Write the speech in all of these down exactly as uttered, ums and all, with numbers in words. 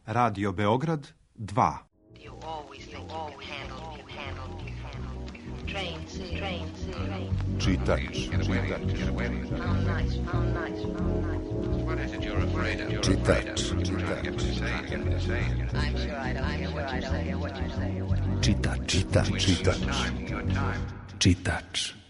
Radio Beograd dva. Čitač. Čitač. Čitač. Čitač. Čitač. Čitač.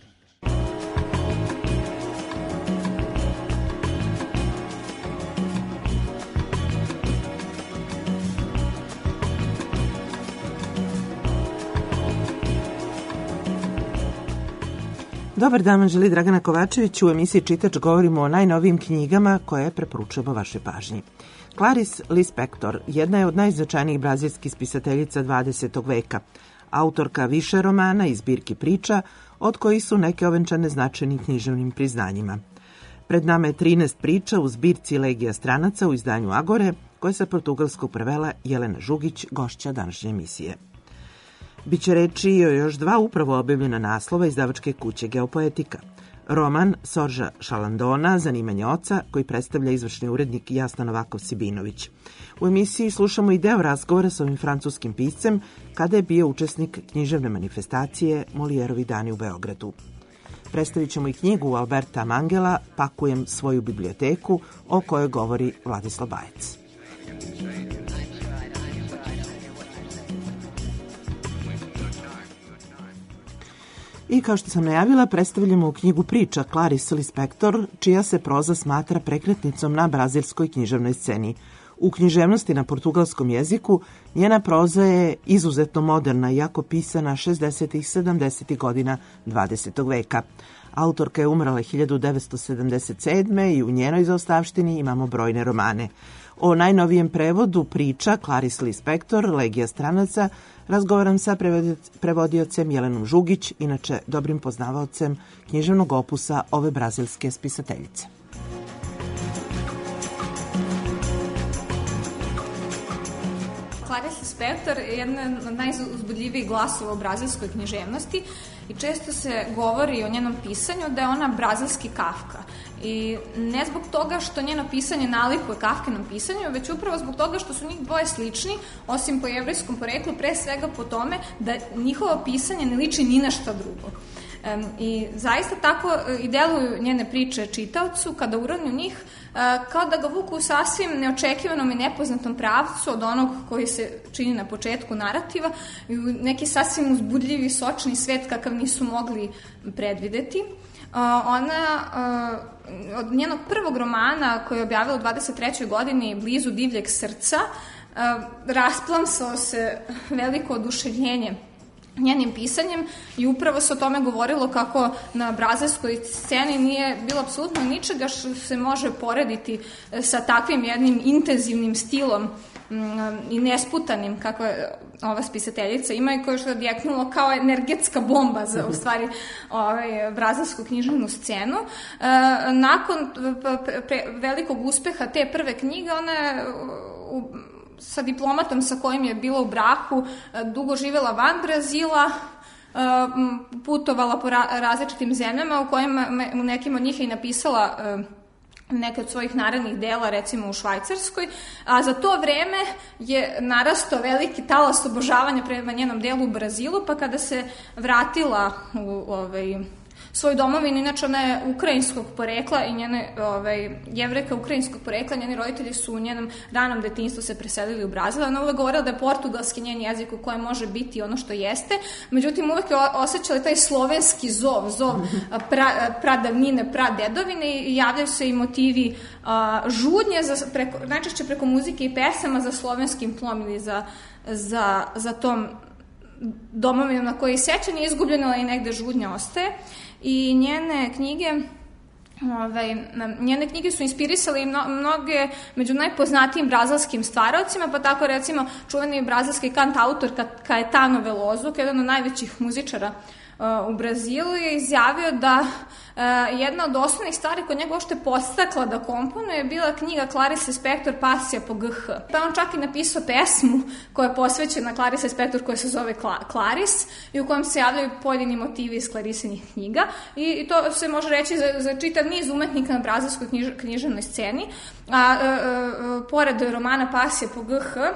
Dobar dan, želi Dragana Kovačević. U emisiji Čitač govorimo o najnovijim knjigama koje preporučujemo vašoj pažnji. Clarice Lispector jedna je od najznačajnijih brazilskih spisateljica dvadesetog veka. Autorka više romana i zbirki priča, od kojih su neke ovenčane značajnim književnim priznanjima. Pred nama je trinaest priča u zbirci Legija stranaca u izdanju Agore, koje sa portugalskog prevela Jelena Žugić, gošća današnje emisije. Biće reči i o još dva upravo objavljena naslova izdavačke kuće Geopoetika. Roman Sorža Šalandona, Zanimanje oca, koji predstavlja izvršni urednik Jasna Novakov-Sibinović. U emisiji slušamo i deo razgovora sa ovim francuskim piscem kada je bio učesnik književne manifestacije Molijerovi dani u Beogradu. Predstavit ćemo i knjigu Alberta Mangela Pakujem svoju biblioteku, o kojoj govori Vladislav Bajec. I kao što sam najavila, predstavljamo knjigu priča Clarice Lispector, čija se proza smatra prekretnicom na brazilskoj književnoj sceni. U književnosti na portugalskom jeziku njena proza je izuzetno moderna, iako pisana šezdesetih i sedamdesetih godina dvadesetog veka. Autorka je umrla hiljadu devetsto sedamdeset sedme i u njenoj zaostavštini imamo brojne romane. O najnovijem prevodu priča Clarice Lispector, Legija stranaca, razgovaram sa prevodiocem Jelenom Žugić, inače dobrim poznavaocem književnog opusa ove brazilske spisateljice. Clarice Lispector je jedna od najuzbudljivijih glasova u brazilskoj književnosti i često se govori o njenom pisanju da je ona brazilski Kafka. I ne zbog toga što njeno pisanje nalikuje Kafkinom pisanju, već upravo zbog toga što su njih dvoje slični, osim po jevrijskom poreklu, pre svega po tome da njihovo pisanje ne liči ni na šta drugo. Um, I zaista tako i deluju njene priče čitaocu kada uroni u njih, uh, kao da ga vuku u sasvim neočekivanom i nepoznatom pravcu od onog koji se čini na početku narativa i u neki sasvim uzbudljivi, sočni svet kakav nisu mogli predvideti. Uh, ona uh, od njenog prvog romana koji je objavila u dvadeset trećoj godini Blizu divljeg srca uh, rasplamsao se veliko oduševljenje njenim pisanjem i upravo se o tome govorilo kako na brazilskoj sceni nije bilo apsolutno ničega što se može porediti sa takvim jednim intenzivnim stilom i nesputanim kako ova spisateljica ima i koje što je odjeknulo kao energetska bomba za u stvari ovaj, brazilsku književnu scenu. Nakon pre, pre, velikog uspeha te prve knjige ona je u sa diplomatom sa kojim je bila u braku, dugo živjela van Brazila, putovala po različitim zemljama u kojima u nekim od njih je i napisala neke od svojih narednih dela, recimo u Švajcarskoj, a za to vreme je narastao veliki talas obožavanja prema njenom delu u Brazilu, pa kada se vratila u ovaj, svoju domovinu, inače ona je ukrajinskog porekla i njene ovaj, Jevrejka ukrajinskog porekla, njeni roditelji su u njenom ranom detinjstvu se preselili u Brazil. Ona uvek govorila da je portugalski njen jezik u kojem može biti ono što jeste, međutim uvek je osjećala taj slovenski zov, zov pra, pradavnine, pradedovine i javljaju se i motivi a, žudnje, za, preko, najčešće preko muzike i pesama za slovenskim tlom ili za, za, za tom domovinom na koji sećanje izgubljeno, ali i negde žudnja ostaje. I njene knjige Ovaj, njene knjige su inspirisale i mno, mnoge među najpoznatijim brazilskim stvaraocima, pa tako recimo čuveni brazilski kantautor Caetano Veloso, jedan od najvećih muzičara u Brazilu je izjavio da jedna od osnovnih stvari kod njega uopšte podstakla da komponuje je bila knjiga Clarice Lispector Pasija po G H. Pa on čak i napisao pesmu koja je posvećena Clarice Lispector koja se zove Clarice i u kojem se javljaju pojedini motivi iz Clarisinih knjiga i, i to se može reći za, za čitav niz umetnika na brazilskoj knjiž, književnoj sceni. A, a, a pored romana Pasija po G H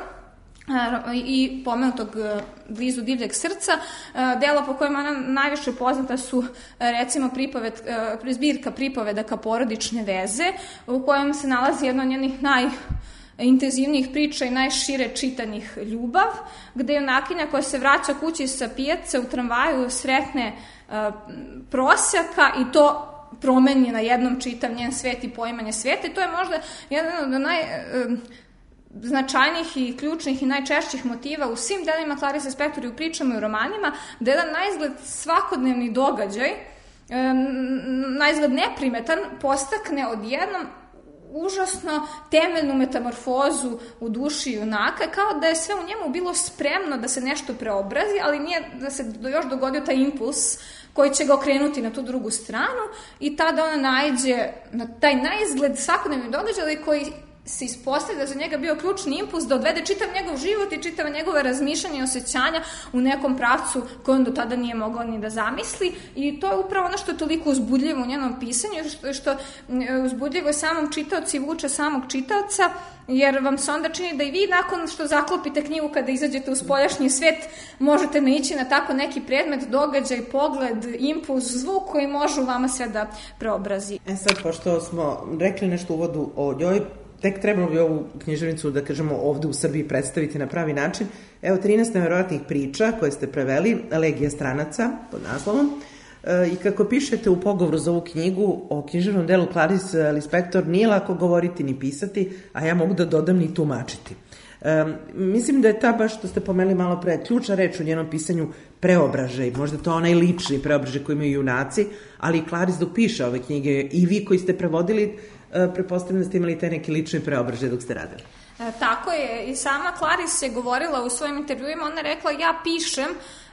i pomenutog Blizu divljeg srca, dela po kojima ona najviše poznata su recimo pripoved, zbirka pripovedaka Porodične veze, u kojem se nalazi jedna od njenih najintenzivnijih priča i najšire čitanih Ljubav, gde junakinja koja se vraća kući sa pijace u tramvaju sretne prosjaka i to promeni na jednom čitav njen svet i poimanje sveta i to je možda jedan od naj značajnih i ključnih i najčešćih motiva u svim delima Clarice Lispector i u pričama i u romanima, da jedan naizgled svakodnevni događaj, naizgled neprimetan, postakne odjednom užasno temeljnu metamorfozu u duši junaka, kao da je sve u njemu bilo spremno da se nešto preobrazi, ali nije da se još dogodio taj impuls koji će ga okrenuti na tu drugu stranu i tada ona naiđe na taj naizgled svakodnevni događaj koji se ispostavlja da za njega bio ključni impuls da odvede čitav njegov život i čitava njegove razmišljanja i osjećanja u nekom pravcu koji on do tada nije mogao ni da zamisli i to je upravo ono što je toliko uzbudljivo u njenom pisanju, što, što uzbudljivo je samom čitaocu i vuče samog čitaoca, jer vam se onda čini da i vi nakon što zaklopite knjigu kada izađete u spoljašnji svet možete naići na tako neki predmet, događaj, pogled, impuls, zvuk koji može u vama sve da preobrazi. E sad, pošto smo rekli nešto u uvodu o njoj, tek trebalo bi ovu književnicu, da kažemo, ovde u Srbiji predstaviti na pravi način. Evo, trinaest neverovatnih priča koje ste preveli, Legija stranaca, pod naslovom. E, I kako pišete u pogovoru za ovu knjigu o književnom delu Clarice Lispector, nije lako govoriti ni pisati, a ja mogu da dodam ni tumačiti. E, mislim da je ta, baš što ste pomenuli malo pre, ključna reč u njenom pisanju preobražaj, možda to onaj lični preobražaj koji imaju junaci, ali i Clarice dok piše ove knjige i vi koji ste prevodili, pretpostavljam da ste imali taj neki lični preobražaj dok ste radili. E, tako je, i sama Clarice je govorila u svojim intervjuima, ona je rekla ja pišem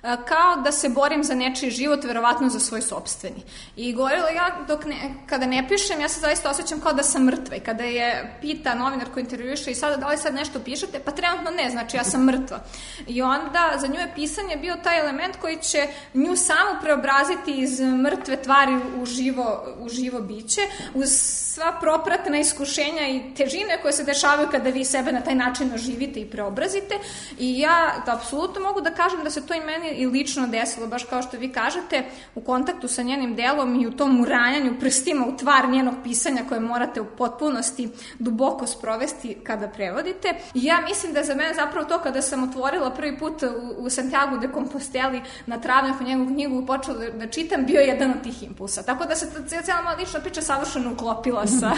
kao da se borim za nečiji život, verovatno za svoj sopstveni. I govorila ja, dok ne, kada ne pišem, ja se zaista osjećam kao da sam mrtva. I kada je pita novinar koji intervjuiše i sada da li sad nešto pišete, pa trenutno ne, znači ja sam mrtva. I onda za nju je pisanje bio taj element koji će nju samu preobraziti iz mrtve tvari u živo, u živo biće, uz sva propratna iskušenja i težine koje se dešavaju kada vi sebe na taj način oživite i preobrazite. I ja da, apsolutno mogu da kažem da se to i meni i lično desilo, baš kao što vi kažete, u kontaktu sa njenim delom i u tom uranjanju prstima u tvar njenog pisanja koje morate u potpunosti duboko sprovesti kada prevodite. I ja mislim da za mene zapravo to kada sam otvorila prvi put u, u Santiago de Composteli na travnjaku njegovu knjigu i počela da, da čitam, bio jedan od tih impulsa. Tako da se cijela moja lična priča savršeno uklopila sa,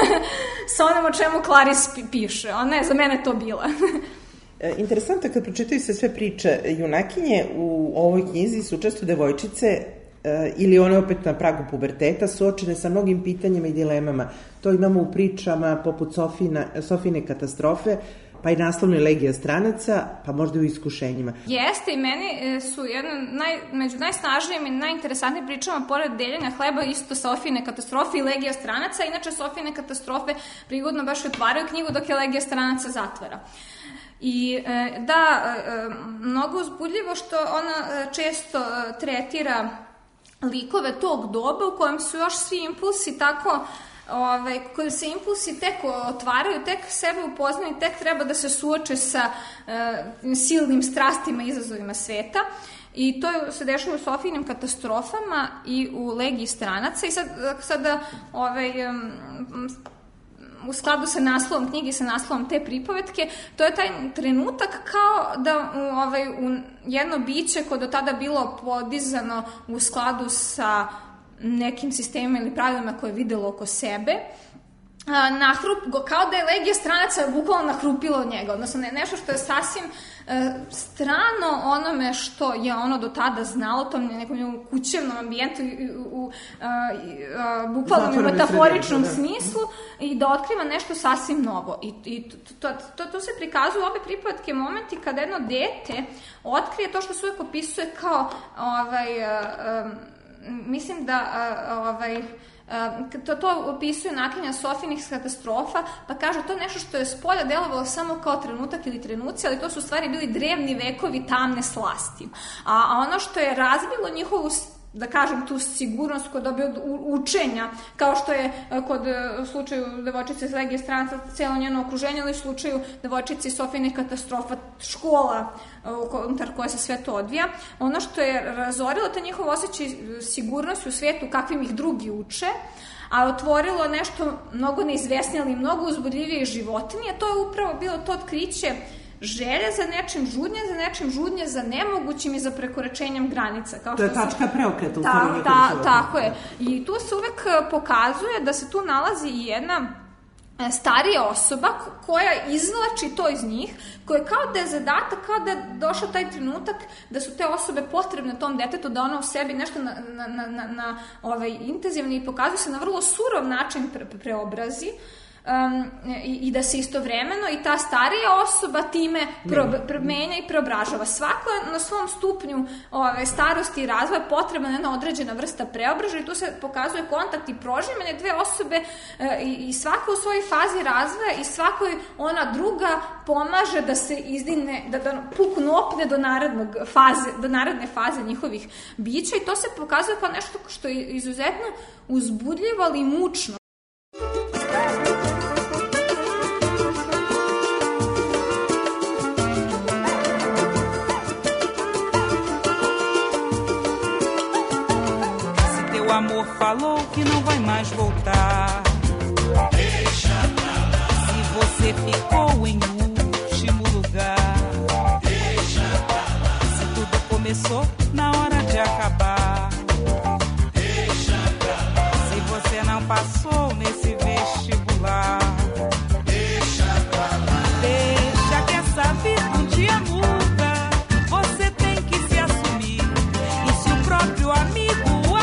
sa onom o čemu Clarice piše. Ona je za mene to bila. Interesantno kad pročitaju se sve priče, junakinje u ovoj knjizi su često devojčice ili one opet na pragu puberteta suočene sa mnogim pitanjima i dilemama. To imamo u pričama poput Sofina, Sofine katastrofe, pa i naslovnoj Legija stranaca, pa možda i u iskušenjima. Jeste, i meni su jedno naj, među najsnažnijim i najinteresantnijim pričama pored deljenja hleba isto Sofine katastrofe i Legija stranaca. Inače, Sofine katastrofe prigodno baš otvaraju knjigu dok je Legija stranaca zatvara. I da, mnogo uzbudljivo što ona često tretira likove tog doba u kojem su još svi impulsi tako, ovaj, koji se impulsi tek otvaraju, tek sebe upoznaju, tek treba da se suoče sa uh, silnim strastima i izazovima sveta. I to se dešava u Sofijinim katastrofama i u Legiji stranaca. I sad, sada ovaj, um, u skladu sa naslovom knjige, sa naslovom te pripovetke, to je taj trenutak kao da ovaj, u jedno biće koje do tada bilo podizano u skladu sa nekim sistemima ili pravilima koje je videlo oko sebe, nahrup, kao da je legija stranaca bukvalno nahrupila od njega, odnosno ne, nešto što je sasvim uh, strano onome što je ono do tada znalo, tom nekom kućevnom ambijentu, u, u uh, uh, bukvalnom i metaforičnom da. smislu, i da otkriva nešto sasvim novo. I, i to, to, to se prikazuju obe pripovetke momenti kada jedno dete otkrije to što se uvek opisuje kao ovaj, uh, um, mislim da uh, ovaj Uh, to, to opisuje naklinja Sofijinih katastrofa, pa kaže to je nešto što je s polja delovalo samo kao trenutak ili trenuci, ali to su u stvari bili drevni vekovi tamne slasti. A, a ono što je razbilo njihovu, da kažem, tu sigurnost kod dobio učenja, kao što je kod u slučaju devojčice iz legije stranaca cijelo njeno okruženje, ili u slučaju devojčice iz Sofijinih katastrofa škola unutar koje se sve to odvija. Ono što je razorilo te njihov osjećaj sigurnosti u svijetu kakvim ih drugi uče, a otvorilo nešto mnogo neizvesnije, ali mnogo uzbudljivije životinje, to je upravo bilo to otkriće želje za nečim, žudnje za nečim, žudnje za nemogućim i za prekoračenjem granica. Kao to je tačka preokreta u ta, stvari. Ta, tako je. I tu se uvek pokazuje da se tu nalazi i jedna starija osoba koja izvlači to iz njih, koja kao da je zadatak, kao da je došao taj trenutak da su te osobe potrebne tom detetu, da ona u sebi nešto na, na, na, na, na ovaj, intenzivni i pokazuje se na vrlo surov način pre, preobrazi. Um, i, i da se istovremeno i ta starija osoba time pro, pro, menja i preobražava. Svako je na svom stupnju ove, starosti i razvoja potrebna jedna određena vrsta preobražaja i tu se pokazuje kontakt i prožimanje dve osobe e, i, i svako u svojoj fazi razvoja i svakoj ona druga pomaže da se izdine, da, da puknu opne do, narednog faze, do naredne faze njihovih bića i to se pokazuje kao nešto što je izuzetno uzbudljivo, ali i mučno. O amor falou que não vai mais voltar. Deixa pra lá. Se você ficou em último lugar. Deixa pra lá. Se tudo começou na hora de acabar. Deixa pra lá. Se você não passou nesse vestibular. Deixa pra lá. Deixa que essa vida um dia muda. Você tem que se assumir. E se o próprio amigo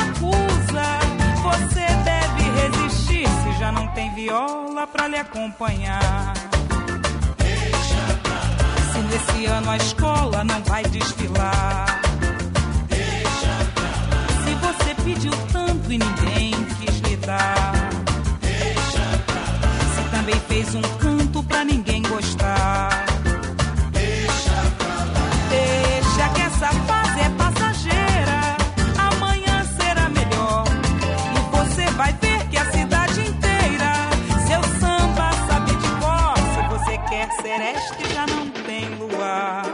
você deve resistir se já não tem viola pra lhe acompanhar. Deixa pra lá. Se nesse ano a escola não vai desfilar. Deixa pra lá. Se você pediu tanto e ninguém quis lhe dar. Deixa pra lá. Se também fez um canto pra ninguém gostar. Deixa pra lá. Deixa que essa fase é passageira. Amanhã será melhor. Vai ver que a cidade inteira seu samba sabe de cor. Se você quer sereste, já não tem luar.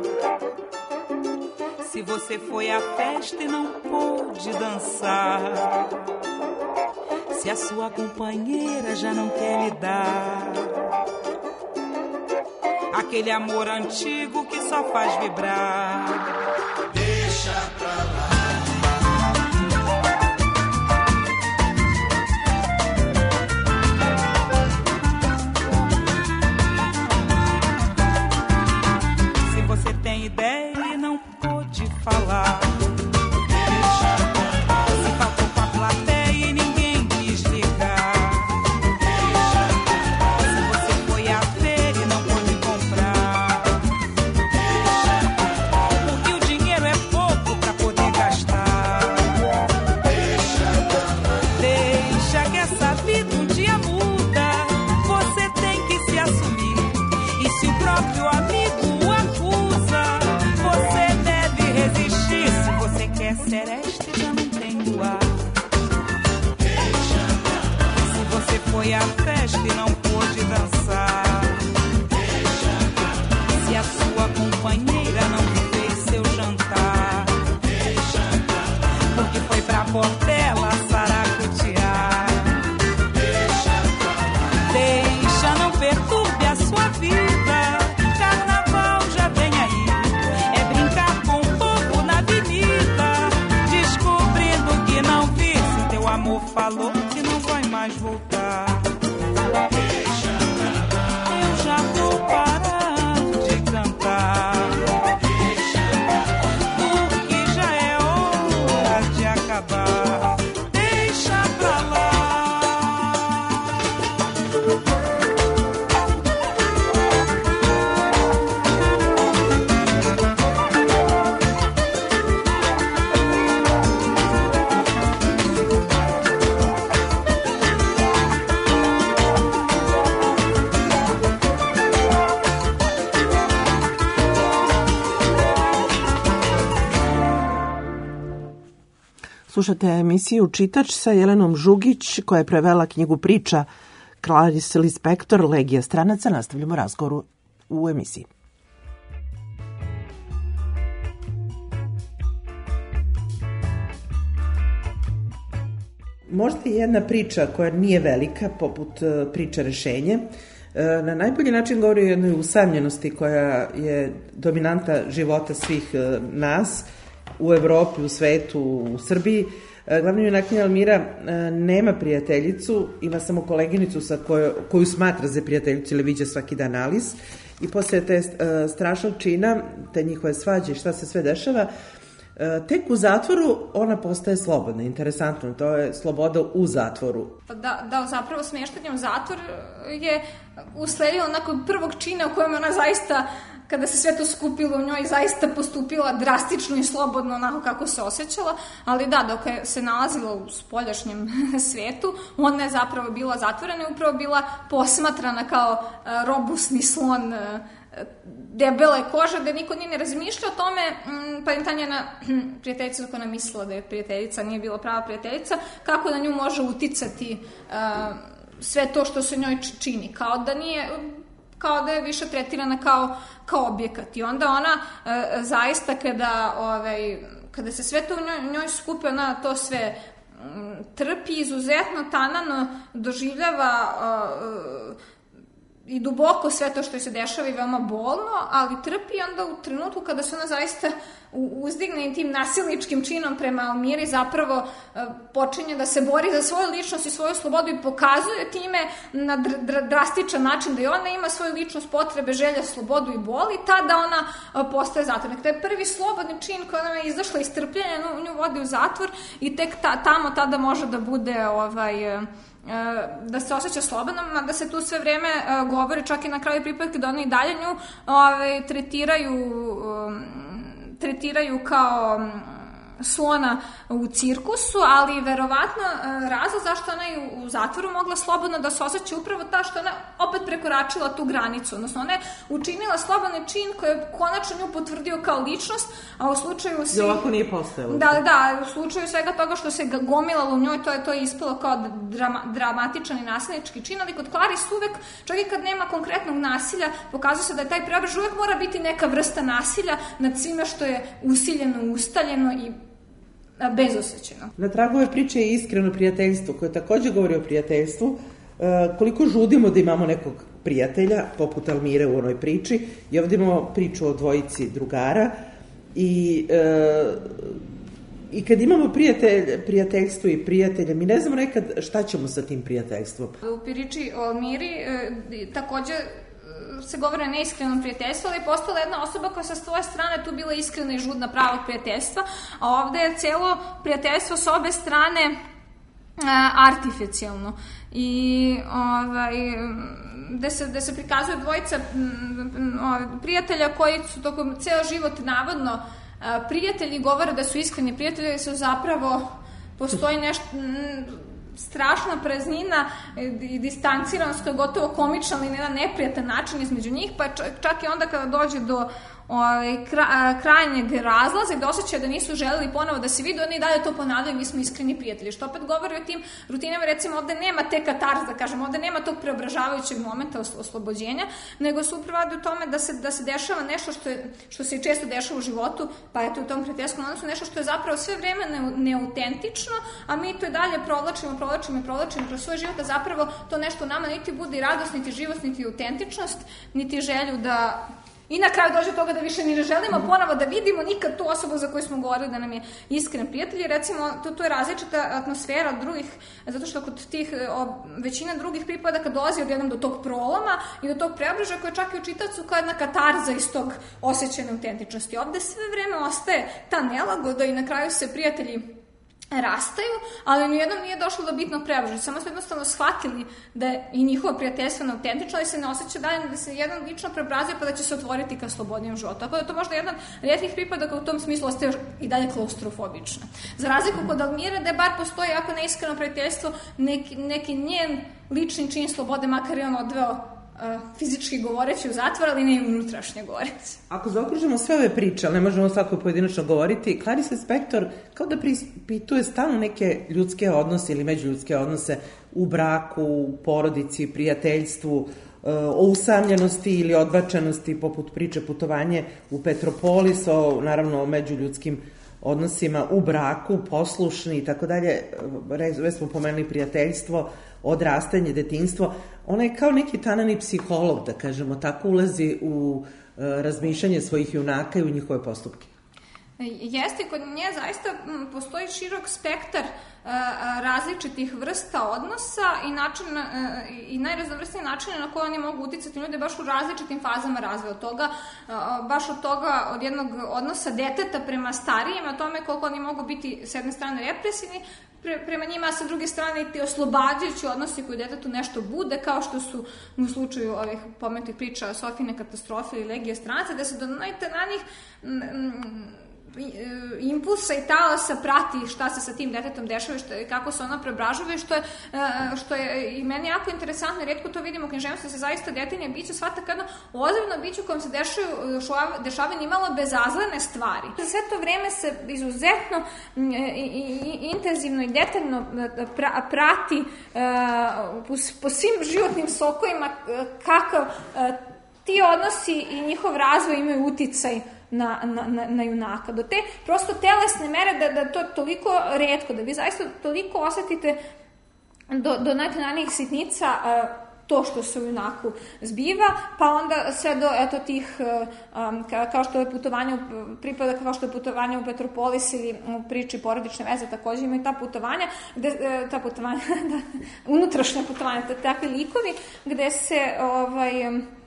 Se você foi à festa e não pôde dançar. Se a sua companheira já não quer lhe dar aquele amor antigo que só faz vibrar. Deixa pra lá. Tem ideia e não pôde falar. Deixa pra lá. Se faltou com a plateia e ninguém quis ligar. Deixa pra lá. Se você foi à feira e não pôde comprar. Deixa pra lá. Porque o dinheiro é pouco pra poder gastar. Deixa pra lá. Deixa que essa vida um dia muda. Você tem que se assumir. E se o próprio amigo sereste já não tem luar. Deixa pra lá. Se você foi à festa e não pôde dançar. Deixa pra lá. Se a sua companheira não fez seu jantar. Deixa pra lá. Porque foi pra Portela saracotear. Deixa pra lá. Deixa, não perturbe a sua vida. Carnaval já vem aí. É brincar com o povo na avenida. Descobrindo que não vi. Se teu amor falou que não vai mais voltar. Slušate emisiju Čitač sa Jelenom Žugić, koja je prevela knjigu priča Clarice Lispector, Legija stranaca. Nastavljamo razgovor u emisiji. Možda je jedna priča koja nije velika, poput priče Rešenje, na najbolji način govori o jednoj usamljenosti koja je dominanta života svih nas u Evropi, u svetu, u Srbiji. Glavna junakinja Almira nema prijateljicu, ima samo koleginicu sa koju, koju smatra za prijateljicu ili viđa svaki dan Alice, i posle te strašnog čina, te njihove svađe i šta se sve dešava, tek u zatvoru ona postaje slobodna. Interesantno, to je sloboda u zatvoru. Da, da zapravo smeštanje u zatvor je usledilo nakon prvog čina u kojem ona zaista, kada se sve to skupilo u njoj, zaista postupila drastično i slobodno onako kako se osjećala, ali da, dok je se nalazila u spoljašnjem svetu, ona je zapravo bila zatvorena i upravo bila posmatrana kao robusni slon debele kože, da niko nije ne razmišlja o tome, pa je ta njena prijateljica koja nam mislila da je prijateljica, nije bila prava prijateljica, kako na nju može uticati uh, sve to što se njoj čini, kao da nije, kao da je više tretirana kao, kao objekat. I onda ona uh, zaista kada, ovaj, kada se sve to u njoj, njoj skupi, ona to sve um, trpi, izuzetno tanano doživljava uh, i duboko sve to što se dešava i veoma bolno, ali trpi onda u trenutku kada se ona zaista uzdigne i tim nasilničkim činom prema Almiri, zapravo počinje da se bori za svoju ličnost i svoju slobodu i pokazuje time na dr dr drastičan način da i ona ima svoju ličnost, potrebe, želje, slobodu i bol, i tada ona postaje zatvornik. To je prvi slobodni čin koji ona je izašla iz trpljenja, nju vodi u zatvor i tek ta, tamo tada može da bude ovaj... da se osjeća slobodno, da se tu sve vreme uh, govori, čak i na kraju pripadke, da oni i dalje nju ovaj, tretiraju um, tretiraju kao um, slona u cirkusu, ali verovatno razlog zašto ona je u zatvoru mogla slobodno da se osjeća upravo ta što ona opet prekoračila tu granicu, odnosno ona je učinila slobodni čin koji je konačno nju potvrdio kao ličnost, a u slučaju svi... Da ovako nije postojalo. Da, da, u slučaju svega toga što se gomilalo u njoj, to je to je ispalo kao drama, dramatičan i nasilnički čin, ali kod Clarice uvek, čak i kad nema konkretnog nasilja, pokazuje se da je taj preobraž uvek mora biti neka vrsta nasilja nad svime što je usiljeno, ustaljeno i bezosećeno. Na tragu ove priče je iskreno prijateljstvo, koje takođe govori o prijateljstvu. E, koliko žudimo da imamo nekog prijatelja, poput Almire u onoj priči, i ovdje imamo priču o dvojici drugara, i, e, i kad imamo prijatelj, prijateljstvo i prijatelje, mi ne znamo nekad šta ćemo sa tim prijateljstvom. U priči o Almiri e, takođe se govori o neiskrenom prijateljstvu, ali je postala jedna osoba koja sa svoje strane tu bila iskrena i žudna pravog prijateljstva, a ovde je celo prijateljstvo s obe strane a, artificijalno. I ovaj, gde se, gde se prikazuje dvojica m, m, prijatelja koji su tokom ceo život navodno a, prijatelji, govore da su iskreni prijatelji, da su zapravo postoji nešto... M, strašna praznina i distanciranost koja je gotovo komična, ali na jedan neprijatan način između njih, pa čak i onda kada dođe do ovaj, kra, krajnjeg razlaza i da osjećaju da nisu želeli ponovo da se vide, oni dalje to ponavljaju, mi smo iskreni prijatelji, što opet govori o tim rutinama. Recimo ovde nema te katarze, da kažem, ovde nema tog preobražavajućeg momenta oslobođenja, nego se upravo radi u tome da se, da se dešava nešto što, je, što se i često dešava u životu, pa eto u tom prijateljskom odnosu, nešto što je zapravo sve vreme neautentično, a mi to i dalje provlačimo, provlačimo i provlačimo kroz svoj život, da zapravo to nešto u nama niti bude radost, niti živost, niti autentičnost, niti želju da... I na kraju dođe toga da više ni ne želimo ponovo da vidimo nikad tu osobu za koju smo govorili da nam je iskren prijatelj. Recimo, to, to je različita atmosfera od drugih, zato što kod tih, o, većina drugih pripadaka dolazi odjednom do tog proloma i do tog preobražaja koji čak i u čitavcu kao jedna katarza iz tog osjećajne autentičnosti. Ovde sve vreme ostaje ta nelagoda i na kraju se prijatelji rastaju, ali nijednom nije došlo do bitnog preobražaja. Samo su jednostavno shvatili da je i njihovo prijateljstvo neautentično i se ne osjeća dalje da se jedan lično preobrazuje pa da će se otvoriti ka slobodnijem životu. Tako da to možda jedan rijetkih pripadaka u tom smislu ostaje i dalje klaustrofobična. Za razliku kod Almire, da bar postoji jako neiskreno prijateljstvo, neki, neki njen lični čin slobode, makar je on odveo fizički govoreći u zatvor, ali ne i unutrašnje govoreći. Ako zaokružimo sve ove priče, ali ne možemo svako pojedinačno govoriti, Clarice Lispector kao da prispituje stalno neke ljudske odnose ili međuljudske odnose u braku, u porodici, prijateljstvu, o usamljenosti ili odbačenosti, poput priče Putovanje u Petropolis, o, naravno, o međuljudskim odnosima u braku, poslušni i tako dalje. Već smo pomenuli prijateljstvo, odrastanje, detinjstvo. Ona je kao neki tanani psiholog, da kažemo, tako ulazi u razmišljanje svojih junaka i u njihove postupke. Jeste, kod nje zaista postoji širok spektar različitih vrsta odnosa i način i najraznovrsniji načine na koje oni mogu uticati ljude baš u različitim fazama razvoja. Od toga, baš od toga, od jednog odnosa deteta prema starijima, tome koliko oni mogu biti s jedne strane represivni prema njima, a sa druge strane i ti oslobađajući odnosi koji detetu nešto bude, kao što su u slučaju ovih pomenutih priča Sofijine katastrofe ili Legije stranaca, da se do najtananijih impulsa i talasa prati šta se sa tim detetom dešava i kako se ona preobražava i što je, što je i meni jako interesantno i retko to vidimo u književnosti, da se zaista detinje biće shvata kao jedno ozbiljno biće u kojem se dešavaju, dešavaju nimalo bezazlene stvari. Sve to vreme se izuzetno i, i, intenzivno i detaljno pra, prati po, po svim životnim sokovima kakav ti odnosi i njihov razvoj imaju uticaj Na, na, na junaka. Do te prosto telesne mere da, da to toliko retko, da vi zaista toliko osetite do, do najtananijih sitnica a, to što se u junaku zbiva, pa onda sve do eto tih um, ka, kao što je putovanje pripada kao što je putovanje u Petropolis ili u priči porodične veze, takođe imaju ta putovanja, gde, ta putovanja da, unutrašnja putovanja, takvi likovi gde se ovaj,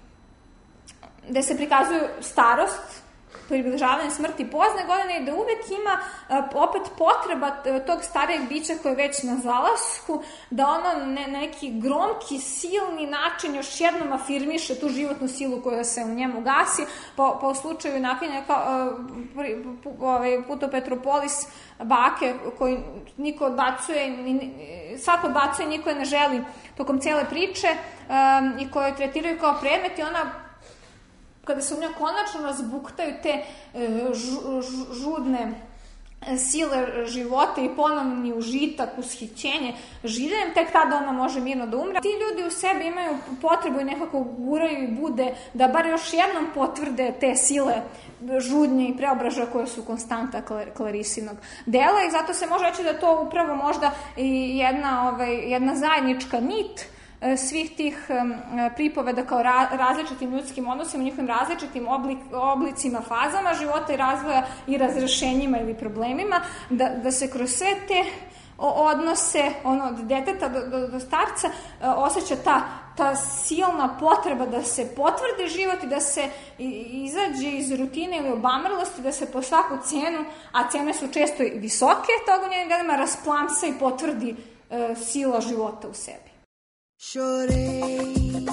gde se prikazuju starost, približavanje smrti pozne godine i da uvek ima opet potreba tog starijeg bića koje je već na zalasku, da ono ne, neki gromki, silni način još jednom afirmiše tu životnu silu koja se u njemu gasi, po, po slučaju nakinja kao ovaj, Puto Petropolis bake koji niko odbacuje, svako odbacuje, niko je ne želi tokom cele priče um, i koje tretiraju kao predmet i ona kada se u njoj konačno razbuktaju te žu, žu, žudne sile života i ponovni užitak, ushićenje, življenjem, tek tada ona može mirno da umre. Ti ljudi u sebi imaju potrebu i nekako guraju i bude da bar još jednom potvrde te sile žudnje i preobražaja koje su konstanta Clarisinog dela i zato se može reći da to upravo možda i jedna, ovaj, jedna zajednička nit svih tih um, pripoveda kao ra, različitim ljudskim odnosima, njihovim različitim oblik, oblicima, fazama života i razvoja i razrešenjima ili problemima, da, da se kroz sve te odnose ono, od deteta do, do, do starca osjeća ta, ta silna potreba da se potvrdi život i da se izađe iz rutine ili obamrlosti, da se po svaku cenu, a cene su često i visoke, toga u njenim delima rasplamsa i potvrdi uh, sila života u sebi. Chorei,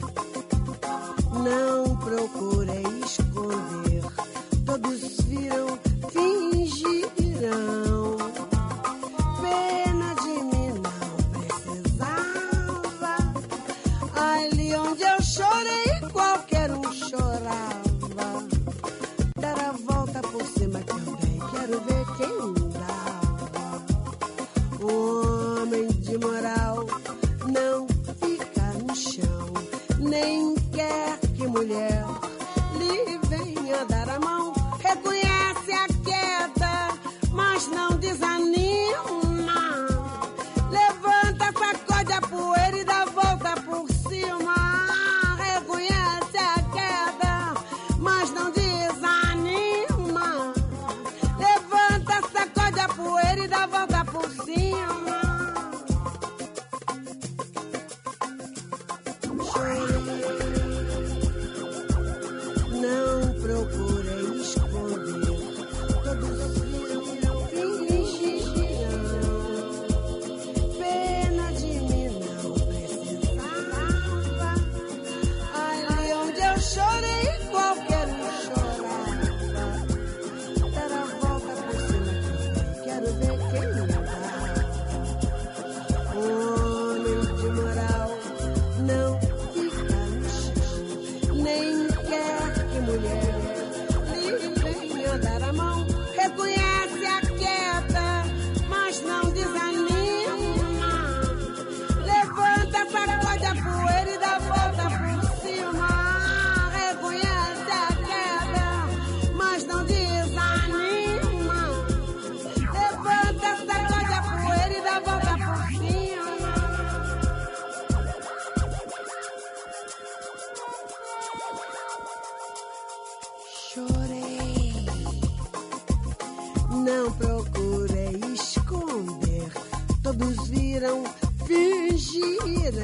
não procurei esconder, todos viram, fingirão, pena de mim não precisava, ali onde eu chorei qualquer um chorava, dar a volta por cima também, quero ver quem dava, homem de moral não fica no chão, nem quer que mulher lhe venha dar a mão. Reconhece a queda, mas não desanima. Levanta, sacode a poeira e dá volta por cima. Reconhece a queda, mas não desanima. Levanta, sacode a poeira e dá volta por cima. Não procurei esconder, todos viram, fingirão, pena de mim não precisava, ali onde eu chorei qualquer um chorava, dar a volta por cima também, quero ver quem dá, homem de moral não fica no mulher lhe venha dar a mão. Reconhece a queda, mas não desanima. Levanta, sacode a poeira e dá volta por cima. Reconhece a queda, mas não desanima. Levanta, sacode a poeira e dá volta por cima. Chorei, não procurei esconder, todos viram, fingiram.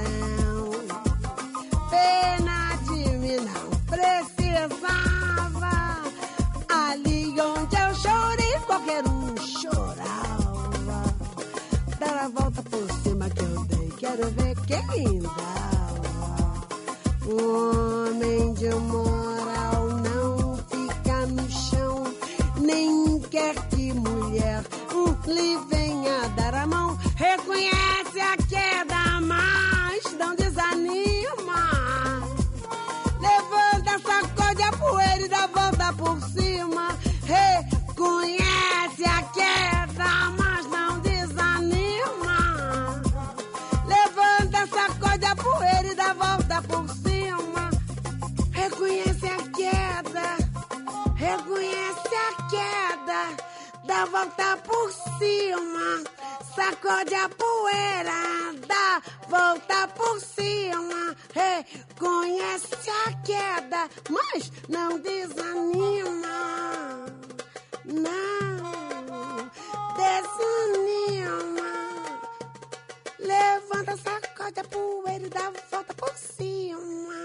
Pena de mim não precisava, ali onde eu chorei qualquer um chorava. Dar a volta por cima que eu dei, quero ver quem dava. O homem de moral não fica no chão, nem quer que mulher hum, lhe venha dar a mão. Reconhece a queda, mas não desanima. Levanta, sacode a poeira e dá volta por cima. Reconhece a queda, mas não desanima. Levanta, sacode a poeira e dá volta por cima. Reconhece a queda, reconhece a queda, dá volta por cima. Sacode a poeira, dá volta por cima. Reconhece a queda, mas não desanima. Não desanima. Levanta, sacode a poeira e dá volta por cima.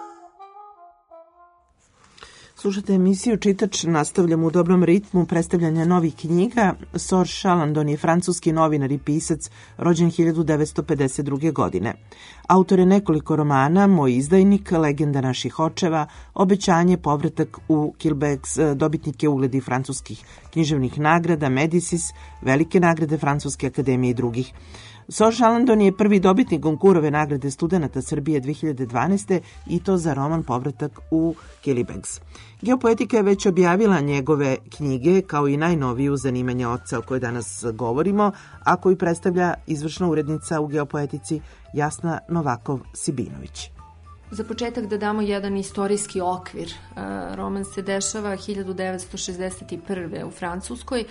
Slušate emisiju Čitač, nastavljamo u dobrom ritmu predstavljanja novih knjiga. Serge Chalandon je francuski novinar i pisac, rođen hiljadu devetsto pedeset druge. godine. Autor je nekoliko romana, Moj izdajnik, Legenda naših očeva, Obećanje, Povratak u Quebec, dobitnik je ugledi francuskih književnih nagrada, Medicis, velike nagrade Francuske akademije i drugih. Serge Chalandon je prvi dobitnik Goncourtove nagrade studenata Srbije dve hiljade dvanaeste. i to za roman Povratak u Quebec. Geopoetika je već objavila njegove knjige kao i najnoviju Zanimanje oca o kojoj danas govorimo, a koju predstavlja izvršna urednica u Geopoetici Jasna Novakov-Sibinović. Za početak da damo jedan istorijski okvir. Roman se dešava hiljadu devetsto šezdeset prve. u Francuskoj.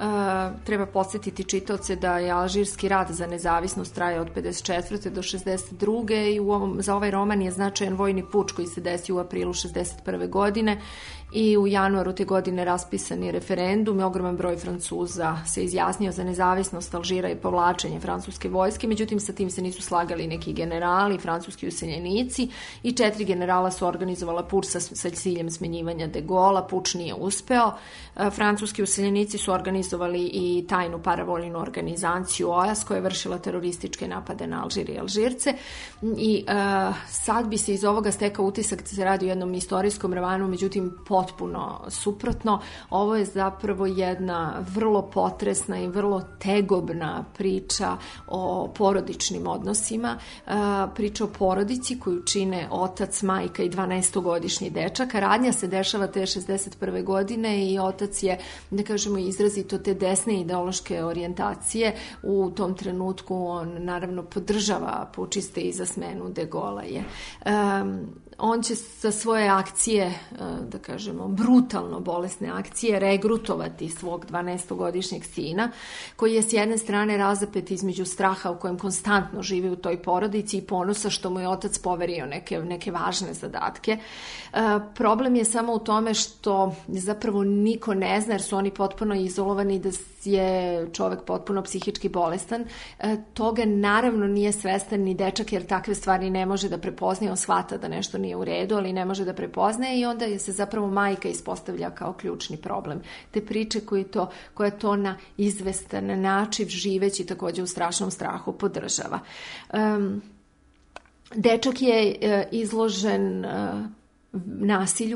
Treba podsjetiti čitaoce da je Alžirski rat za nezavisnost traje od pedeset četvrte do šezdeset druge. i u ovom, za ovaj roman je značajan vojni puč koji se desio u aprilu šezdeset prve. godine i u januaru te godine raspisan je referendum i ogroman broj Francuza se izjasnio za nezavisnost Alžira i povlačenje francuske vojske, međutim sa tim se nisu slagali neki generali, francuski useljenici i četiri generala su organizovala puč sa, sa ciljem smenjivanja de Gaulla. Puč nije uspeo. Francuski useljenici su organizovali i tajnu paravojnu organizaciju O A S koja je vršila terorističke napade na Alžir i Alžirce i uh, sad bi se iz ovoga stekao utisak da se radi o jednom istorijskom romanu, međutim potpuno suprotno. Ovo je zapravo jedna vrlo potresna i vrlo tegobna priča o porodičnim odnosima, uh, priča o porodici koju čine otac, majka i dvanaestogodišnji dečak. Radnja se dešava te šezdeset prve. godine i otac je, da kažemo, izrazito te desne ideološke orijentacije. U tom trenutku on naravno podržava pučiste i za smenu de Gaulla je. Um, on će sa svoje akcije, da kažemo, brutalno bolesne akcije, regrutovati svog dvanaestogodišnjeg sina, koji je s jedne strane razapet između straha u kojem konstantno živi u toj porodici i ponosa što mu je otac poverio neke, neke važne zadatke. E, problem je samo u tome što zapravo niko ne zna, jer su oni potpuno izolovani, da je čovek potpuno psihički bolestan. E, toga naravno nije svestan ni dečak, jer takve stvari ne može da prepoznaje. On shvata da nešto nije u redu, ali ne može da prepoznaje i onda se zapravo majka ispostavlja kao ključni problem. Te priče koje to, koja to na izvestan način živeći također u strašnom strahu podržava. Um, dečak je uh, izložen uh, nasilju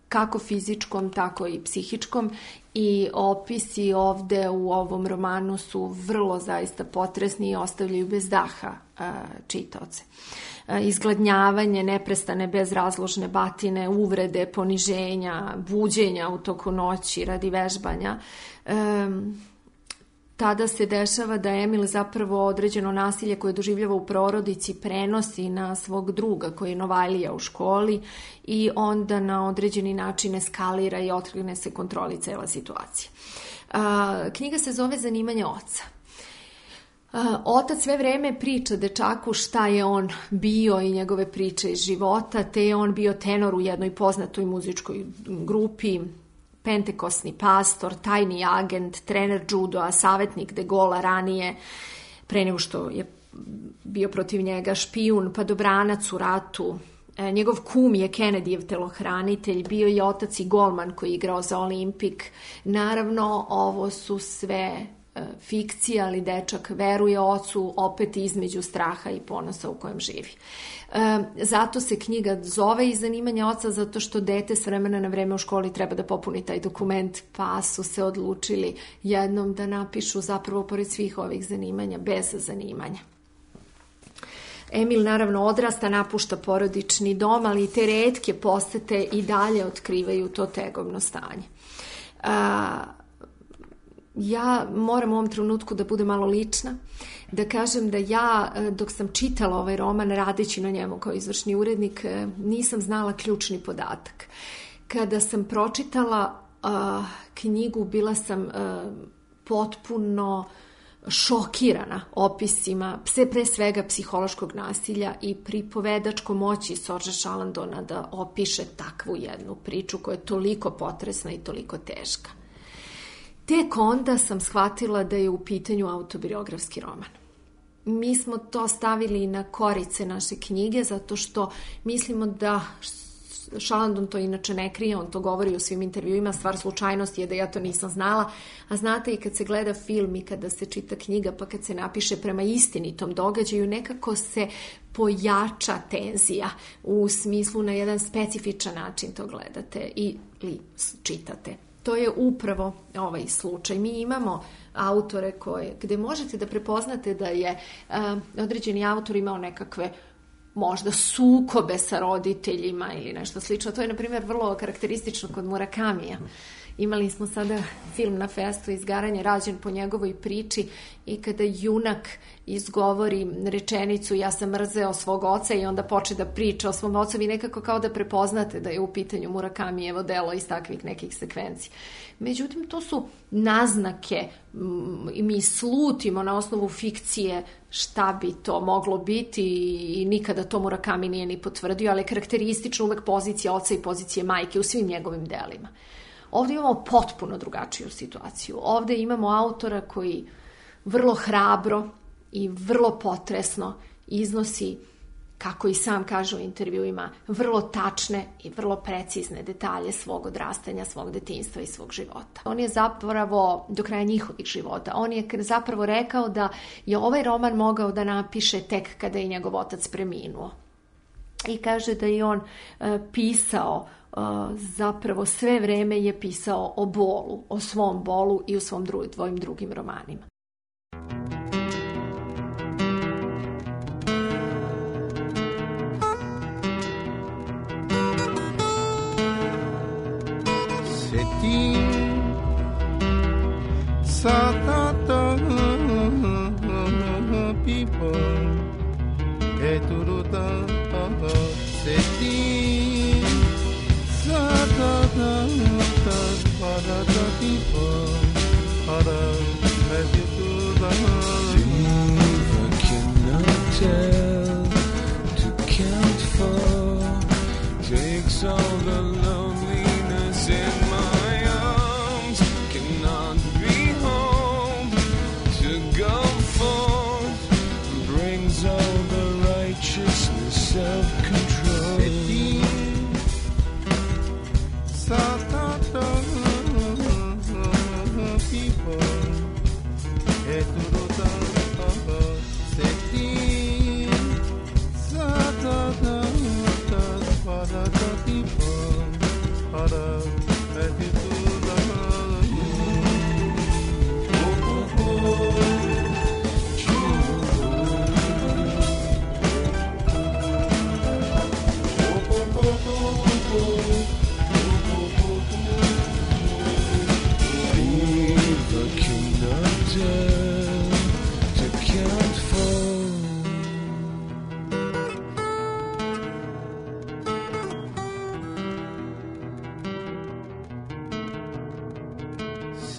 kako fizičkom, tako i psihičkom, i opisi ovde u ovom romanu su vrlo zaista potresni i ostavljaju bez daha čitaoce. Izgladnjavanje, neprestane bezrazložne batine, uvrede, poniženja, buđenja u toku noći radi vežbanja. Um, tada se dešava da Emil zapravo određeno nasilje koje doživljava u porodici prenosi na svog druga koji je Novajlija u školi i onda na određeni način eskalira i otrgne se kontroli cela situacija. A, knjiga se zove Zanimanje oca. A, otac sve vreme priča dečaku šta je on bio i njegove priče iz života, te je on bio tenor u jednoj poznatoj muzičkoj grupi, pentekosni pastor, tajni agent, trener judoa, savjetnik De Gola ranije, pre nego što je bio protiv njega, špijun, pa dobranac u ratu. E, njegov kum je Kennedyjev telohranitelj, bio je otac i golman koji je igrao za Olimpik. Naravno, ovo su sve e, fikcije, ali dečak veruje ocu opet između straha i ponosa u kojem živi. E, zato se knjiga zove i Zanimanje oca, zato što dete s vremena na vreme u školi treba da popuni taj dokument, pa su se odlučili jednom da napišu zapravo pored svih ovih zanimanja, bez zanimanja. Emil naravno odrasta, napušta porodični dom, ali te retke posete i dalje otkrivaju to tegovno stanje. A, ja moram u ovom trenutku da budem malo lična, da kažem da ja, dok sam čitala ovaj roman, radeći na njemu kao izvršni urednik, nisam znala ključni podatak. Kada sam pročitala uh, knjigu, bila sam uh, potpuno šokirana opisima, sve pre svega psihološkog nasilja i pripovedačko moći Sorgea Chalandona da opiše takvu jednu priču koja je toliko potresna i toliko teška. Tek onda sam shvatila da je u pitanju autobiografski roman. Mi smo to stavili na korice naše knjige zato što mislimo da Chalandon to inače ne krije, on to govori u svim intervjuima, stvar slučajnosti je da ja to nisam znala, a znate i kad se gleda film i kada se čita knjiga pa kad se napiše prema istinitom događaju, nekako se pojača tenzija u smislu na jedan specifičan način to gledate i ili čitate. To je upravo ovaj slučaj. Mi imamo autore koje, gde možete da prepoznate da je uh, određeni autor imao nekakve možda sukobe sa roditeljima ili nešto slično. To je, na primjer, vrlo karakteristično kod Murakamija. Imali smo sada film na festu Izgaranje rađen po njegovoj priči i kada junak izgovori rečenicu ja sam mrzeo svog oca i onda poče da priča o svom ocu, vi nekako kao da prepoznate da je u pitanju Murakamijevo delo iz takvih nekih sekvenci. Međutim, to su naznake i mi slutimo na osnovu fikcije šta bi to moglo biti i nikada to Murakami nije ni potvrdio, ali je karakteristično uvek pozicija oca i pozicije majke u svim njegovim delima. Ovdje imamo potpuno drugačiju situaciju. Ovdje imamo autora koji vrlo hrabro i vrlo potresno iznosi, kako i sam kaže u intervjuima, vrlo tačne i vrlo precizne detalje svog odrastanja, svog detinjstva i svog života. On je zapravo, do kraja njihovih života, on je zapravo rekao da je ovaj roman mogao da napiše tek kada je njegov otac preminuo. I kaže da je on e, pisao, e, zapravo sve vreme je pisao o bolu, o svom bolu i u svom dru, dvojim drugim romanima. Seti satata people eturuta seti satata parata people para medituda I cannot tell to count for takes all the loneliness in my arms cannot be home to go forth brings all the righteousness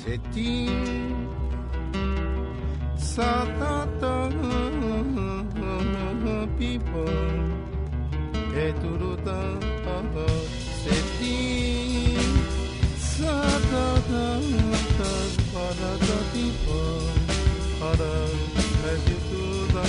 seti satata people e turuta seti satata parata people para medituda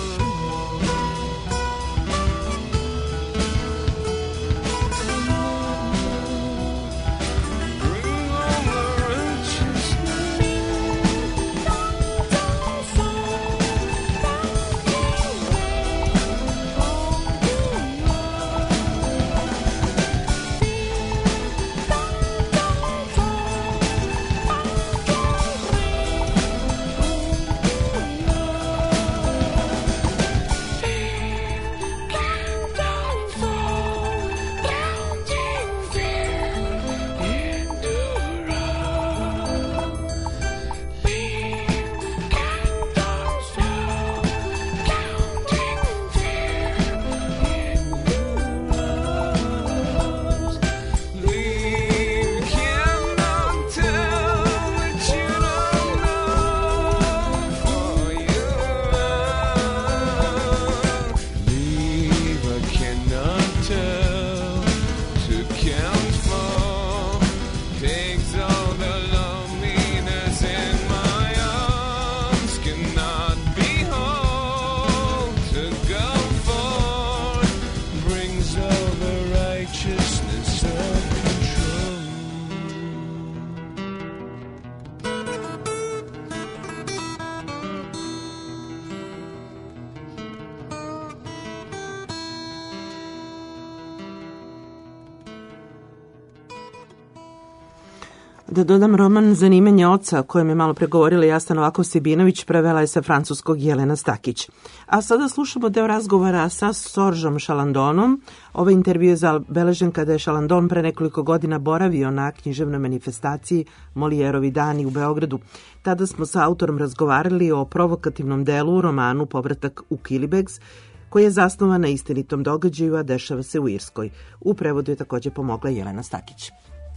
Da dodam, roman Zanimanje oca, o kojem je malo pregovorila Jasna Novakov-Sibinović, prevela je sa francuskog Jelena Stakić. A sada slušamo deo razgovora sa Soržom Šalandonom. Ovaj intervju je zabeležen kada je Šalandon pre nekoliko godina boravio na književnoj manifestaciji Molijerovi dani u Beogradu. Tada smo sa autorom razgovarali o provokativnom delu u romanu Povratak u Kilibegs, koji je zasnovan na istinitom događaju, a dešava se u Irskoj. U prevodu je takođe pomogla Jelena Stakić.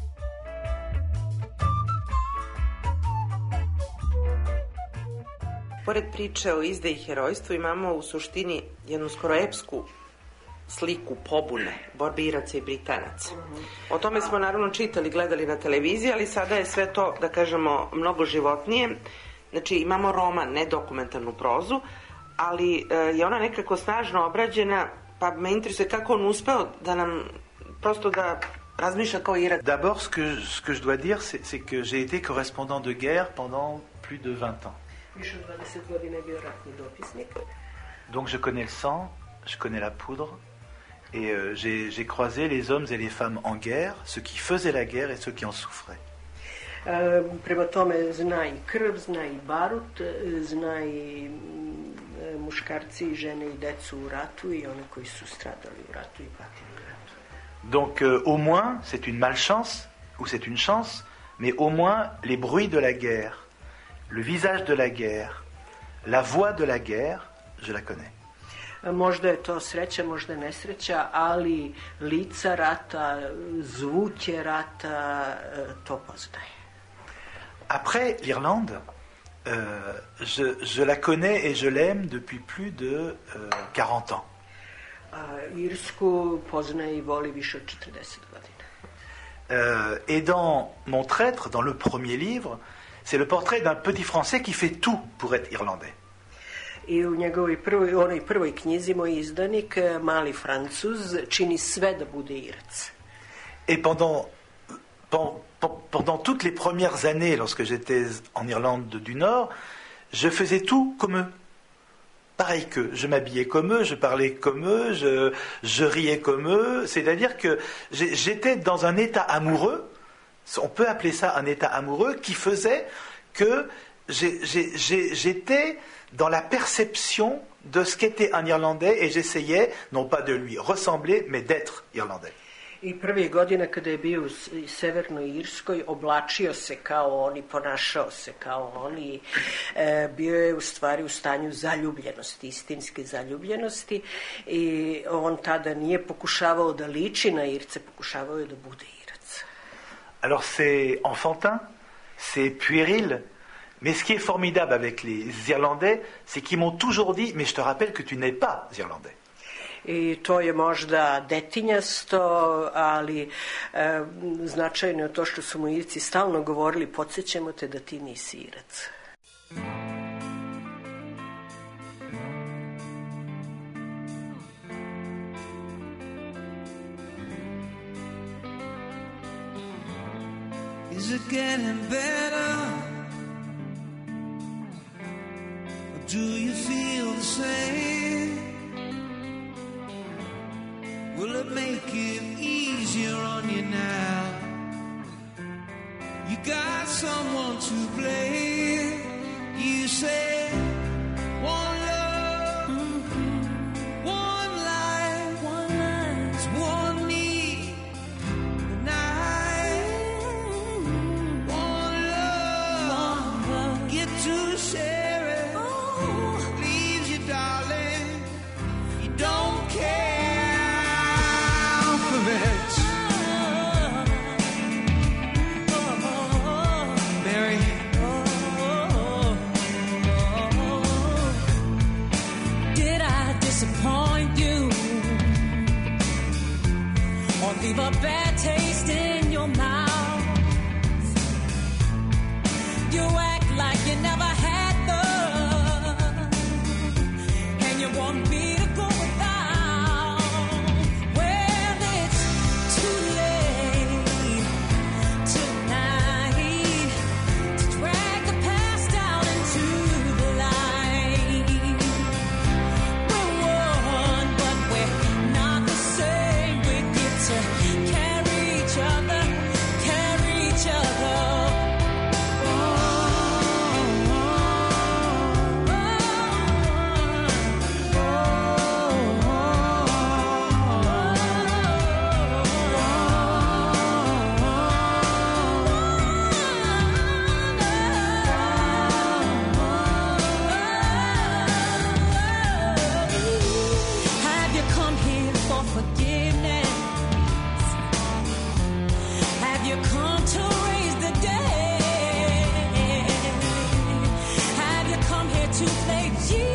Pored priče o izdaji i herojstvu imamo u suštini jednu skoro epsku sliku pobune, borbe Iraca i Britanaca. O tome smo naravno čitali, gledali na televiziji, ali sada je sve to, da kažemo, mnogo životnije. Znači imamo roman, ne dokumentarnu prozu, ali je ona nekako snažno obrađena, pa me interesuje kako on uspeo da nam prosto da razmišlja kao Irac. D'abord, ce que, ce que je dois dire, c'est, c'est que j'ai été correspondant de guerre pendant plus de vingt ans. Donc je connais le sang, je connais la poudre, et euh, j'ai, j'ai croisé les hommes et les femmes en guerre, ceux qui faisaient la guerre et ceux qui en souffraient. E, prema tome zna i krv, zna i barut, zna i muškarci i žene i decu u ratu i one koji su stradali u ratu i patili u ratu. Donc euh, au moins, c'est une malchance, ou c'est une chance, mais au moins les bruits de la guerre, le visage de la guerre, la voix de la guerre, je la connais. Možda je to sreća, možda nesreća, ali lica rata, zvuke rata, to poznaje. Après l'Irlande, euh, je, je la connais et je l'aime depuis plus de euh, quarante ans. Irsku poznaje i voli više od četrdeset godina. Euh, et dans Mon traître, dans le premier livre, c'est le portrait d'un petit Français qui fait tout pour être irlandais. I u njegovoj prvoj, onoj prvoj knjizi, moj izdanik, mali Francuz, čini sve da bude Irac. Et pendant, pendant, pendant toutes les premières années, lorsque j'étais en Irlande du Nord, je faisais tout comme eux. Pareil qu'eux. Je m'habillais comme eux, je parlais comme eux, je, je riais comme eux. C'est-à-dire que j'étais dans un état amoureux, on peut appeler ça un état amoureux, qui faisait que j'ai, j'ai, j'ai, j'étais dans la perception de ce qu'était un Irlandais et j'essayais, non pas de lui ressembler, mais d'être Irlandais. I prvih godina kada je bio u Severnoj Irskoj, oblačio se kao oni, ponašao se kao oni, e, bio je u stvari u stanju zaljubljenosti, istinske zaljubljenosti i on tada nije pokušavao da liči na Irce, pokušavao je da bude Irac. Alors c'est enfantin, c'est puéril. Mais ce qui est formidable avec les Irlandais, c'est qu'ils m'ont toujours dit, mais je te rappelle que tu n'es pas Irlandais. I to je možda detinjasto, ali e, značajno je to što su mu Irci stalno govorili, podsjećamo te da ti nisi Irac. Is it getting better? Or do you feel the same? Will it make it easier on you now? You got someone to blame. You say one love, one life, one life, one need, and I, one love, get to share it. Leaves you, darling, you don't care. Mary, did I disappoint you or leave a bad taste in your mouth? You act like you never had love, and you want me to go without. Well, it's too late tonight to drag the past down into the light. We're one, but we're not the same. We get to carry each other, carry each other. Have you come here for forgiveness? Have you come to raise the dead? Have you come here to play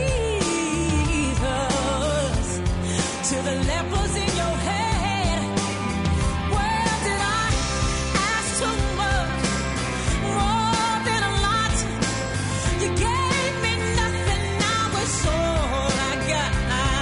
Jesus to the lepers in your head? Well, did I ask too much? More than a lot. You gave me nothing, now it's all I got.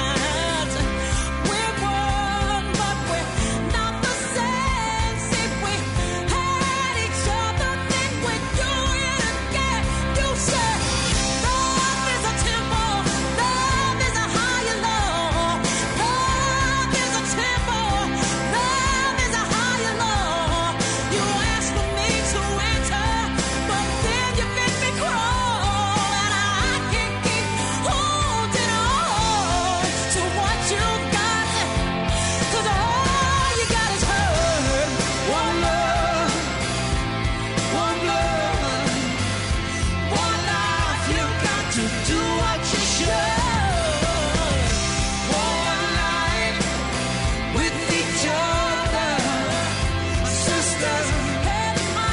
We're one, but we're not the same. See, if we had each other, then we'd do it again. You said love is a temple, love is a higher law. Love is a temple, love is a higher law. You asked for me to enter, but then you bid me crawl, and I can't keep holding on to what you got, 'cause all you got is hurt. One love, one blood, one life. You got to do what you should. One life with each other, sisters. Head my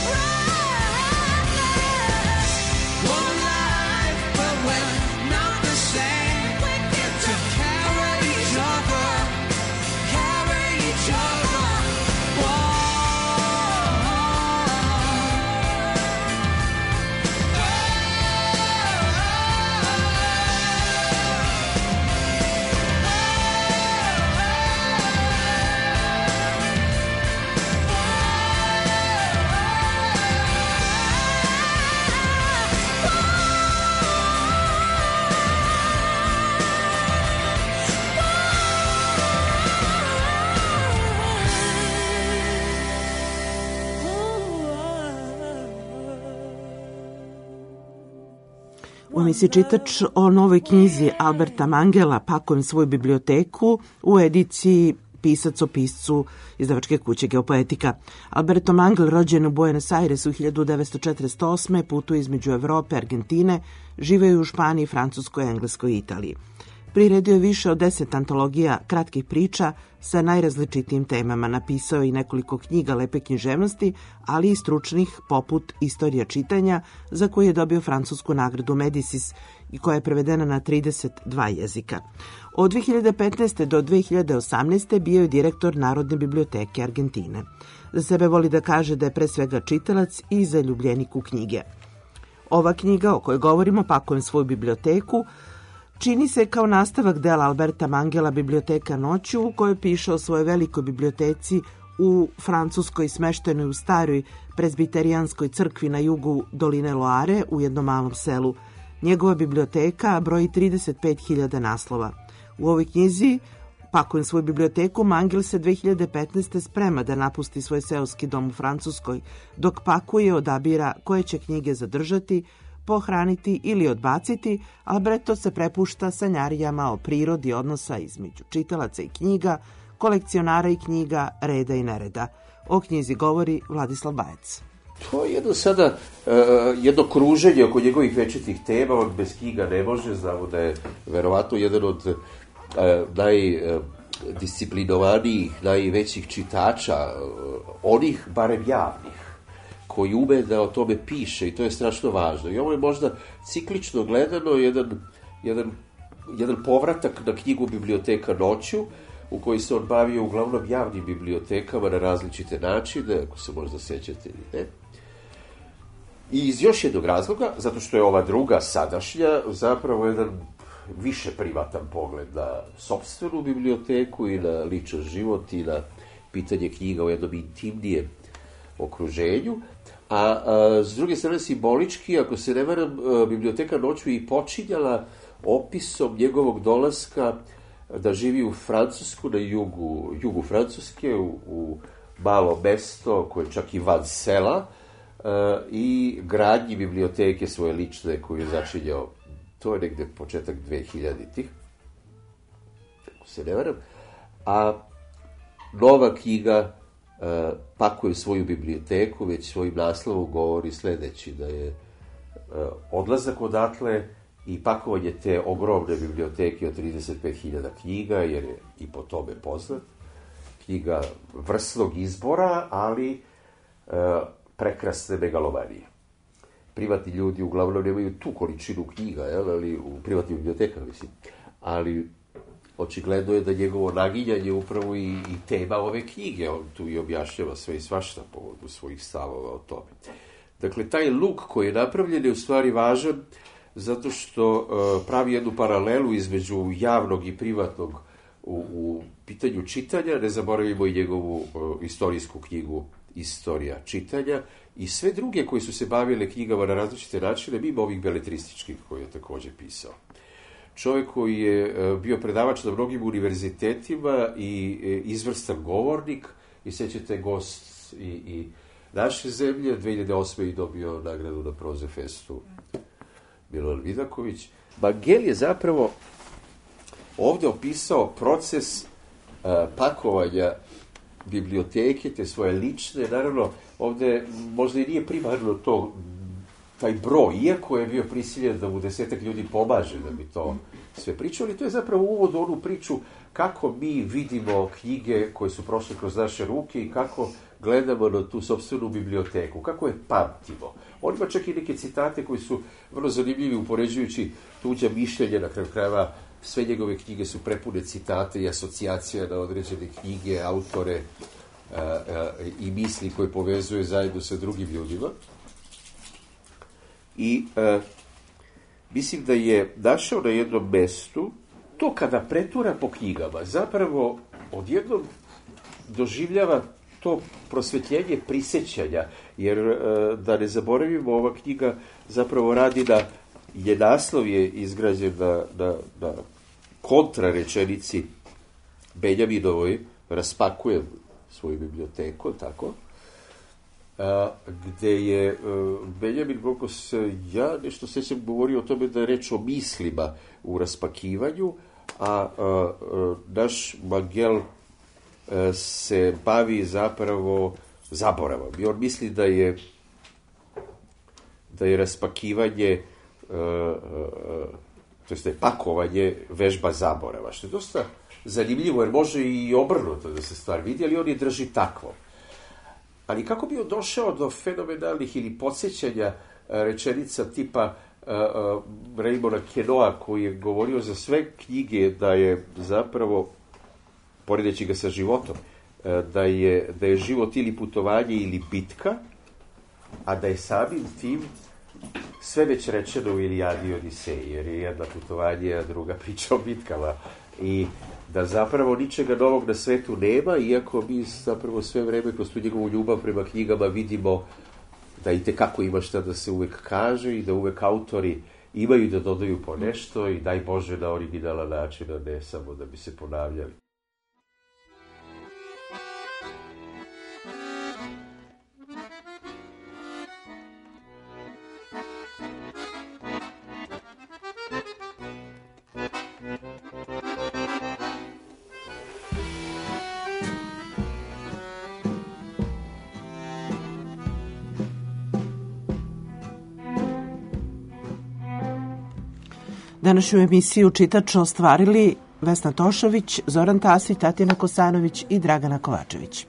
right. One life, but we're not the same. We get to carry each other, carry each other. U emisiji Čitač o novoj knjizi Alberta Mangela Pakujem svoju biblioteku u ediciji Pisac o piscu izdavačke kuće Geopoetika. Alberto Mangel, rođen u Buenos Airesu hiljadu devetsto četrdeset osme, putuje između Evrope, Argentine, živeo u Španiji, Francuskoj, Engleskoj i Italiji. Priredio je više od deset antologija kratkih priča sa najrazličitijim temama. Napisao je i nekoliko knjiga lepe književnosti, ali i stručnih poput Istorija čitanja, za koju je dobio francusku nagradu Medicis i koja je prevedena na trideset dva jezika. Od dve hiljade petnaeste. do dve hiljade osamnaeste. bio je direktor Narodne biblioteke Argentine. Za sebe voli da kaže da je pre svega čitalac i zaljubljenik u knjige. Ova knjiga o kojoj govorimo, Pakujem svoju biblioteku, čini se kao nastavak dela Alberta Mangela Biblioteka noću, u kojoj piše o svojoj velikoj biblioteci u Francuskoj, smeštenoj u staroj prezbiterijanskoj crkvi na jugu doline Loare u jednom malom selu. Njegova biblioteka broji trideset pet hiljada naslova. U ovoj knjizi Pakujem svoju biblioteku, Mangel se dve hiljade petnaeste. sprema da napusti svoj seoski dom u Francuskoj, dok pakuje, odabira koje će knjige zadržati, pohraniti ili odbaciti. Alberto se prepušta sanjarijama o prirodi odnosa između čitalaca i knjiga, kolekcionara i knjiga, reda i nereda. O knjizi govori Vladislav Bajec. To je jedno sada, uh, jedno kruženje oko njegovih večitih tema, on bez knjiga ne može, znamo da je verovatno jedan od uh, najdisciplinovanijih, najvećih čitača, uh, onih barem javnih, koji ume da o tome piše i to je strašno važno. I ovo je možda ciklično gledano jedan, jedan, jedan povratak na knjigu Biblioteka noću, u kojoj se on bavio uglavnom javnim bibliotekama na različite načine, ako se možda sećate ili ne. I iz još jednog razloga, zato što je ova druga sadašnja zapravo jedan više privatan pogled na sopstvenu biblioteku i na ličan život i na pitanje knjiga u jednom intimnijem okruženju. A, a s druge strane simbolički, ako se ne varam, Biblioteka noću je i počinjala opisom njegovog dolaska da živi u Francusku, na jugu, jugu Francuske, u, u malo mesto koje je čak i van sela, uh, i gradnji biblioteke svoje lične koju je začinjao, to je negde početak dvehiljaditih, ako se ne varam, a nova knjiga uh, Pakujem svoju biblioteku, već svojim naslovom govori sledeći, da je uh, odlazak odatle i pakovanje te ogromne biblioteke od trideset pet hiljada knjiga, jer je i po tome poznat, knjiga vrsnog izbora, ali e, prekrasne megalomanije. Privatni ljudi uglavnom nemaju tu količinu knjiga, jel, ali u privatnim bibliotekama, mislim. Ali očigledno je da njegovo naginjanje upravo i, i tema ove knjige, on tu i objašnjava sve i svašta povodu svojih stavova o tome. Dakle, taj luk koji je napravljen je u stvari važan zato što uh, pravi jednu paralelu između javnog i privatnog u, u pitanju čitanja. Ne zaboravimo i njegovu uh, istorijsku knjigu Istorija čitanja i sve druge koji su se bavile knjigama na različite načine, mimo ovih beletrističkih koje je takođe pisao. Čovjek koji je uh, bio predavač na mnogim univerzitetima i uh, izvrstan govornik i sećate gost i, i naše zemlje, dve hiljade osme i dobio nagradu na Proze festu Milan Vidaković. Mangel je zapravo ovde opisao proces uh, pakovanja biblioteke, te svoje lične. Naravno, ovde možda i nije primarno to, taj broj, iako je bio prisiljen da mu desetak ljudi pomaže da bi to sve pričali. To je zapravo uvod u onu priču kako mi vidimo knjige koje su prošle kroz naše ruke i kako gledamo na tu sopstvenu biblioteku, kako je pamtimo. On ima čak i neke citate koji su vrlo zanimljivi upoređujući tuđa mišljenja, na kraju krajeva sve njegove knjige su prepune citate i asocijacija na određene knjige, autore a, a, i misli koje povezuje zajedno sa drugim ljudima. I a, mislim da je našao na jednom mestu to kada pretura po knjigama, zapravo odjednom doživljava to prosvetljenje prisećanja, jer da ne zaboravimo, ova knjiga zapravo radi da je naslov je izgrađen na, na, na kontrarečenici Benjaminovoj, raspakujem svoju biblioteku, tako, a, gde je a, Benjamin, koliko se ja nešto sećam, govorio o tome da je reč o mislima u raspakivanju, a, a, a naš Mangel se bavi zapravo zaboravom. I on misli da je da je raspakivanje uh, uh, to jest da je pakovanje vežba zaborava, što je dosta zanimljivo, jer može i obrnuto da se stvar vidi, ali on je drži takvo. Ali kako bi on došao do fenomenalnih ili podsjećanja rečenica tipa uh, uh, Raymonda Queneaua, koji je govorio za sve knjige da je zapravo, poredeći ga sa životom, uh, da je, da je život ili putovanje ili bitka, a da je samim tim sve već rečeno u Ilijadi i Odiseji, jer je jedna putovanje, a druga priča o bitkama. I da zapravo ničega novog na svetu nema, iako mi zapravo sve vreme kroz tu njegovu ljubav prema knjigama vidimo da i tekako ima šta da se uvek kaže i da uvek autori imaju da dodaju po nešto i daj Bože na originalan način, a ne samo da bi se ponavljali. Današnju emisiju Čitač ostvarili Vesna Tošović, Zoran Tasi, Tatjana Kosanović i Dragana Kovačević.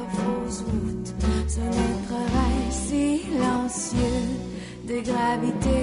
Gravité